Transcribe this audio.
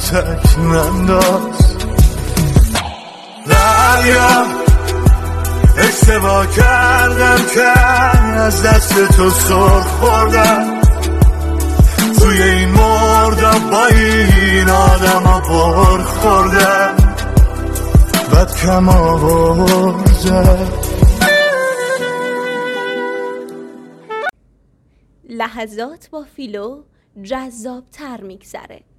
کتک ننداز. دریا اشتباه کردم که از دست تو سر خوردم، توی این مردم با این آدم ها بر خوردم، بد کم آوردم. لحظات با فیلو جذاب تر میگذره.